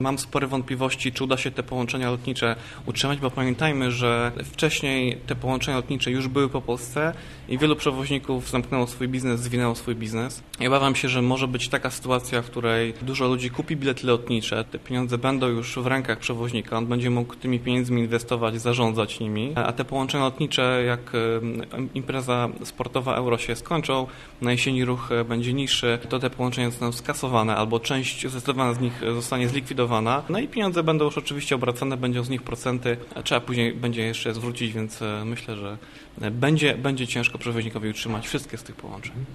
Mam spore wątpliwości, czy uda się te połączenia lotnicze utrzymać, bo pamiętajmy, że wcześniej te połączenia lotnicze już były po Polsce i wielu przewoźników zamknęło swój biznes, zwinęło swój biznes. I obawiam się, że może być taka sytuacja, w której dużo ludzi kupi bilety lotnicze, te pieniądze będą już w rękach przewoźnika, on będzie mógł tymi pieniędzmi inwestować, zarządzać nimi, a te połączenia lotnicze, jak impreza sportowa Euro się skończą, na jesieni ruch będzie niższy, to te połączenia zostaną skasowane albo część zdecydowana z nich zostanie zlikwidowana. No i pieniądze będą już oczywiście obracane, będą z nich procenty, a trzeba później będzie jeszcze zwrócić, więc myślę, że będzie ciężko przewoźnikowi utrzymać wszystkie z tych połączeń.